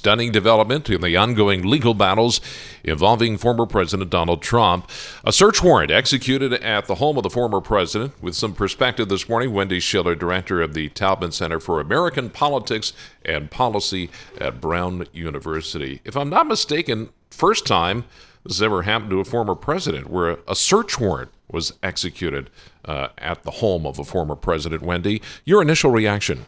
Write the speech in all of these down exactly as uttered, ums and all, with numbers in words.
stunning development in the ongoing legal battles involving former President Donald Trump. A search warrant executed at the home of the former president. With some perspective this morning, Wendy Schiller, director of the Taubman Center for American Politics and Policy at Brown University. If I'm not mistaken, first time this has ever happened to a former president where a search warrant was executed uh, at the home of a former president. Wendy, your initial reaction?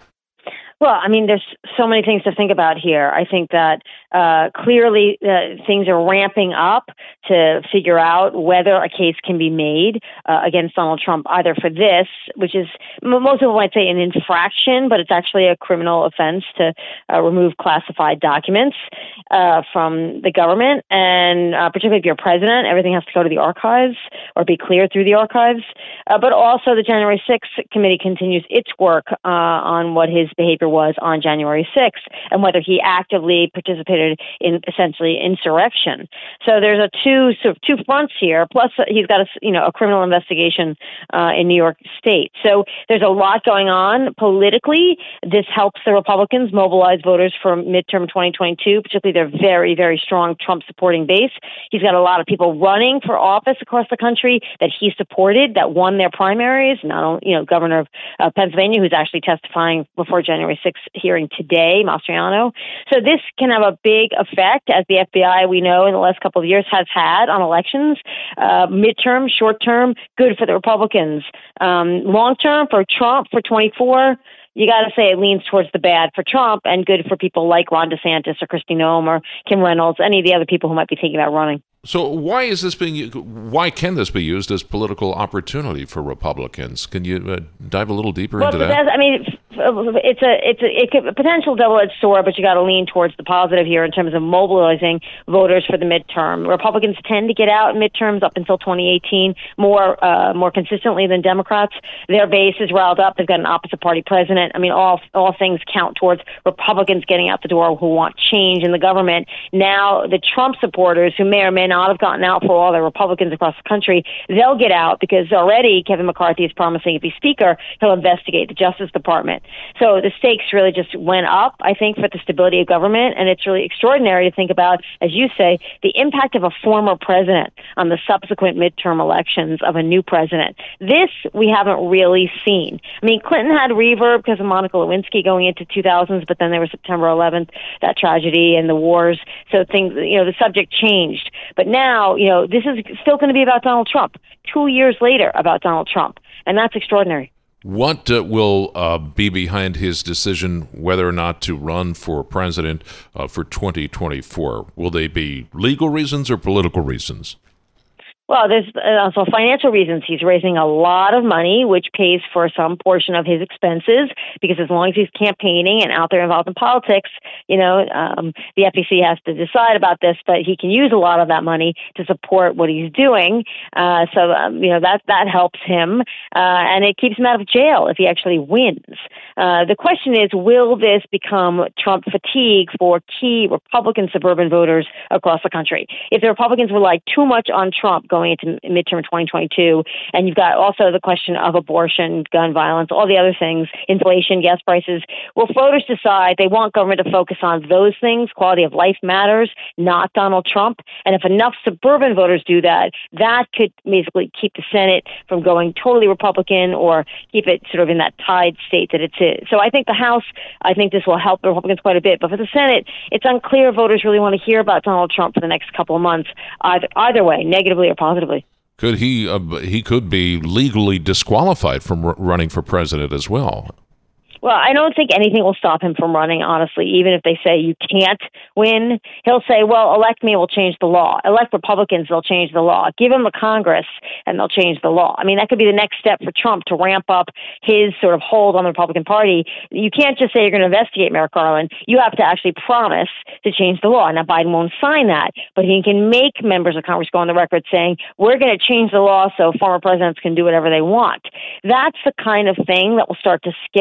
Well, I mean, there's so many things to think about here. I think that uh, clearly uh, things are ramping up to figure out whether a case can be made uh, against Donald Trump, either for this, which is, most people might say an infraction, but it's actually a criminal offense to uh, remove classified documents uh, from the government. And uh, particularly if you're president, everything has to go to the archives or be cleared through the archives. Uh, but also the January sixth committee continues its work uh, on what his behavior was on January sixth and whether he actively participated in essentially insurrection. So there's a two sort of two fronts here. Plus, he's got a you know a criminal investigation uh, in New York State. So there's a lot going on politically. This helps the Republicans mobilize voters for midterm twenty twenty-two, particularly their very very strong Trump supporting base. He's got a lot of people running for office across the country that he supported that won their primaries. Not only you know Governor of uh, Pennsylvania, who's actually testifying before January sixth hearing today, Mastriano. So this can have a big effect, as the F B I, we know, in the last couple of years has had on elections. Uh, midterm, short term, good for the Republicans. Um, long term, for Trump, for twenty-four, you got to say it leans towards the bad for Trump and good for people like Ron DeSantis or Kristi Noem or Kim Reynolds, any of the other people who might be thinking about running. So why is this being? Why can this be used as political opportunity for Republicans? Can you uh, dive a little deeper well, into that? I mean, it's a it's a, it could, a potential double-edged sword, but you got to lean towards the positive here in terms of mobilizing voters for the midterm. Republicans tend to get out in midterms up until twenty eighteen more uh, more consistently than Democrats. Their base is riled up. They've got an opposite party president. I mean, all all things count towards Republicans getting out the door who want change in the government. Now, the Trump supporters who may or may not have gotten out for all the Republicans across the country, they'll get out because already Kevin McCarthy is promising if he's Speaker, he'll investigate the Justice Department. So the stakes really just went up, I think, for the stability of government. And it's really extraordinary to think about, as you say, the impact of a former president on the subsequent midterm elections of a new president. This we haven't really seen. I mean, Clinton had reverb because of Monica Lewinsky going into two thousands, but then there was September eleventh, that tragedy and the wars. So things, you know, the subject changed. But now, you know, this is still going to be about Donald Trump, two years later about Donald Trump. And that's extraordinary. What uh, will uh, be behind his decision whether or not to run for president uh, for twenty twenty-four? Will they be legal reasons or political reasons? Well, there's also financial reasons. He's raising a lot of money, which pays for some portion of his expenses, because as long as he's campaigning and out there involved in politics, you know, um, the F E C has to decide about this, but he can use a lot of that money to support what he's doing. Uh, so, um, you know, that, that helps him, uh, and it keeps him out of jail if he actually wins. Uh, the question is, will this become Trump fatigue for key Republican suburban voters across the country? If the Republicans were like too much on Trump going going into midterm twenty twenty-two. And you've got also the question of abortion, gun violence, all the other things, inflation, gas prices. Will voters decide they want government to focus on those things? Quality of life matters, not Donald Trump. And if enough suburban voters do that, that could basically keep the Senate from going totally Republican or keep it sort of in that tied state that it's in. So I think the House, I think this will help the Republicans quite a bit. But for the Senate, it's unclear if voters really want to hear about Donald Trump for the next couple of months, either, either way, negatively or positively. Positively. Could he uh, he could be legally disqualified from r- running for president as well? Well, I don't think anything will stop him from running, honestly. Even if they say you can't win, he'll say, well, elect me, we'll change the law. Elect Republicans, they'll change the law. Give him the Congress, and they'll change the law. I mean, that could be the next step for Trump to ramp up his sort of hold on the Republican Party. You can't just say you're going to investigate Merrick Garland. You have to actually promise to change the law. Now, Biden won't sign that, but he can make members of Congress go on the record saying, we're going to change the law so former presidents can do whatever they want. That's the kind of thing that will start to scare key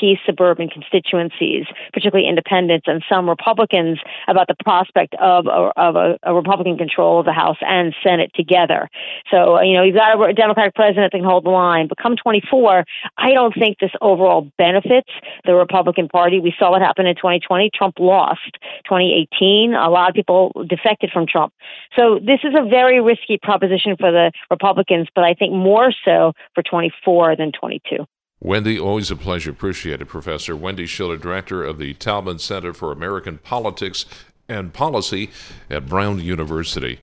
key suburban constituencies, particularly independents and some Republicans, about the prospect of a, of a, a Republican control of the House and Senate together. So, you know, you've got a Democratic president that can hold the line. But come twenty-four, I don't think this overall benefits the Republican Party. We saw what happened in twenty twenty. Trump lost. twenty eighteen, a lot of people defected from Trump. So this is a very risky proposition for the Republicans, but I think more so for twenty-four than twenty-two. Wendy, always a pleasure. Appreciate it, Professor Wendy Schiller, director of the Taubman Center for American Politics and Policy at Brown University.